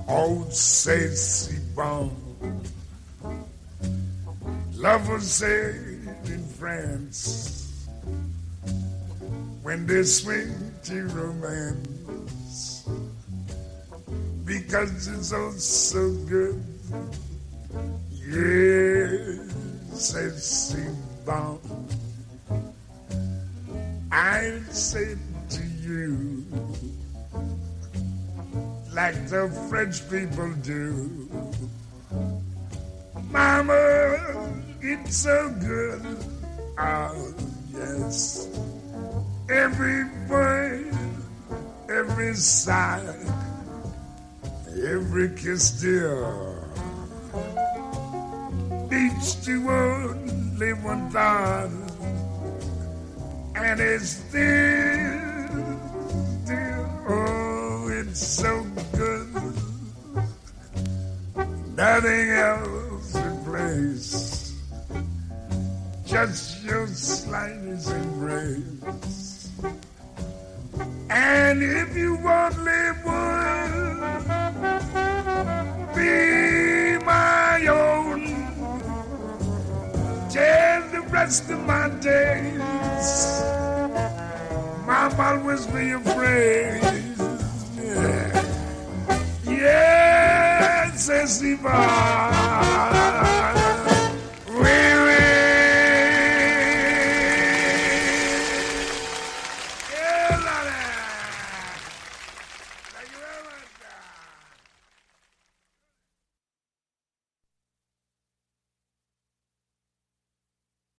Oh, say, si bon. Lovers say in France when they swing to romance because it's all so good. Yes, it's si bon. I say to you like the French people do. Mama, it's so good. Oh, yes. Every word, every sigh, every kiss, dear. Beats to only one thought. And it's still, oh, it's so good. Nothing else replaces just your slightest embrace. And if you only would be my own, till the rest of my days, Mama always be afraid. Yeah. Yes, Estiva.